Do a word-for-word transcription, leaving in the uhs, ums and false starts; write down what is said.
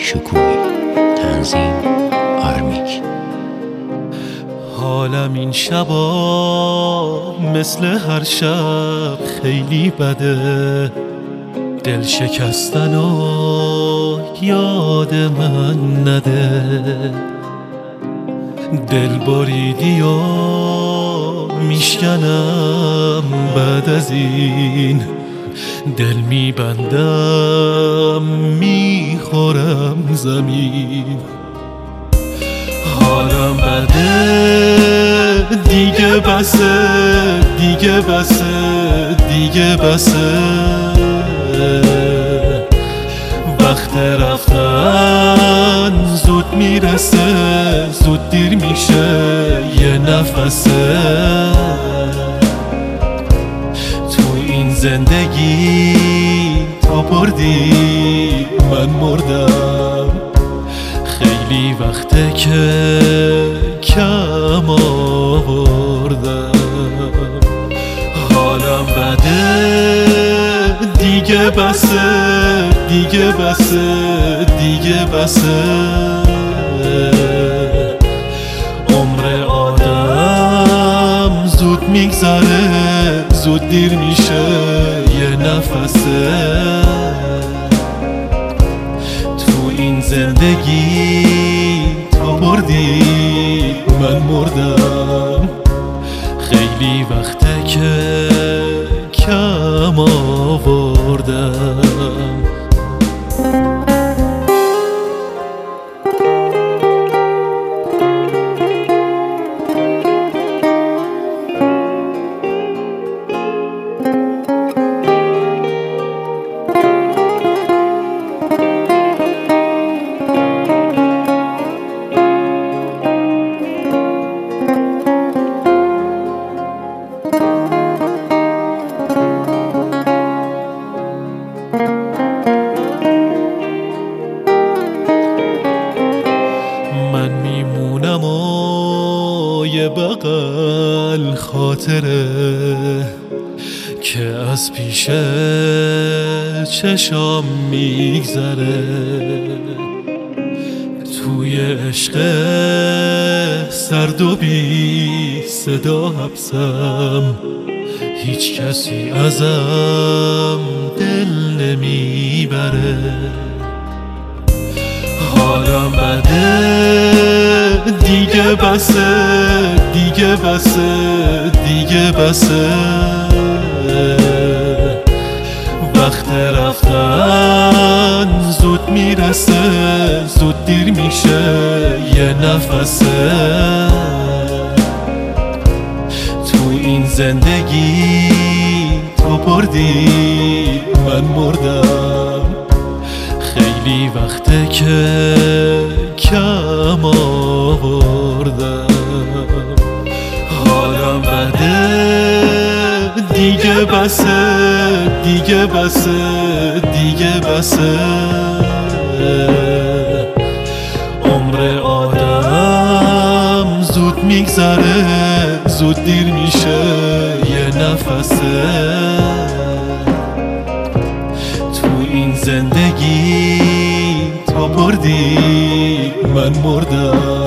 شکوهی. تنظیم آرمیک. حالم این شبا مثل هر شب خیلی بده، دل شکستن و یاد من نده. دل بریدی و میشکنم بعد از این، دل میبندم میخورم زمین. حالم بده دیگه بسه، دیگه بسه، دیگه بسه. وقت رفتن زود میرسه، زود دیر میشه یه نفسه. تو این زندگی تا بردی من مردم، خیلی وقته که کم آوردم. حالم بده دیگه بسه، دیگه بسه، دیگه بسه. عمر آدم زود میگذره، زود دیر میشه یه نفسه. تو این زندگی تا بردی من مردم، خیلی وقته که کم آوردم. من میمونم و یه بغل خاطره که از پیش چشام میگذره. توی عشق سرد و بی صدا حبسم، هیچ کسی ازم دل نمیبره. حالم بده دیگه بسه، دیگه بسه، دیگه بسه. وقت رفتن زود میرسه، زود دیر میشه یه نفسه. تو این زندگی تا بردی من مردم، خیلی وقته که کم آوردم. حالم بده دیگه بسه، دیگه بسه، دیگه بسه. عمر آدم زود میگذره، زود دیر میشه یه نفسه. تو این زندگی تا بردی من مردم.